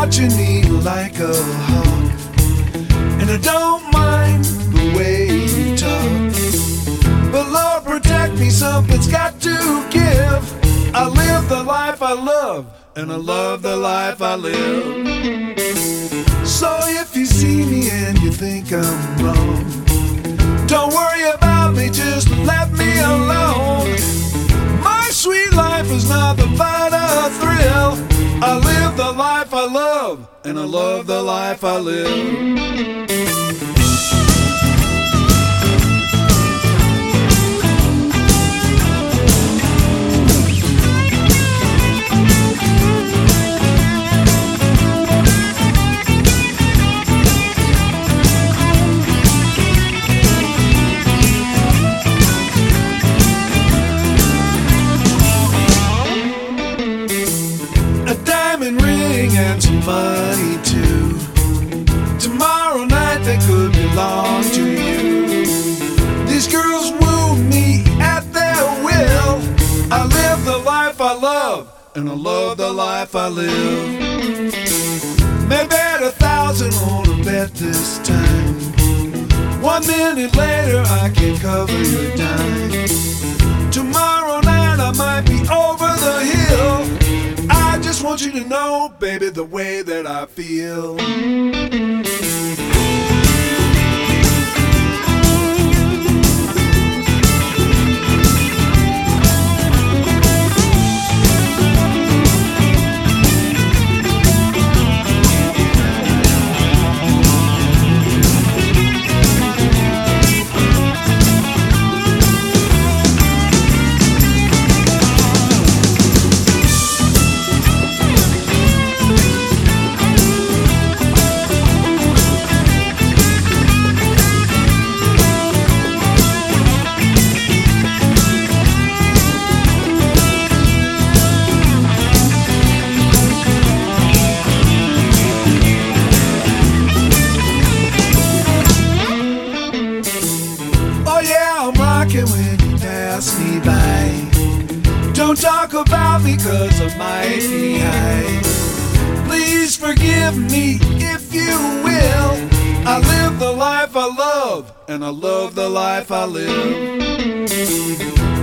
watching me like a hawk, and I don't mind the way you talk. But Lord, protect me, something's got to give. I live the life I love, and I love the life I live. So if you see me and you think I'm wrong, don't worry about me, just let me alone. My sweet life is nothing but a thrill. I live the life I love, and I love the life I live. And some money too. Tomorrow night they could belong to you. These girls woo me at their will. I live the life I love, and I love the life I live. May bet 1,000 on a bet this time. 1 minute later I can cover your dime. Tomorrow night I might be over the hill. I just want you to know, baby, the way that I feel. When you pass me by, don't talk about me 'cause I might be high. Please forgive me if you will. I live the life I love, and I love the life I live.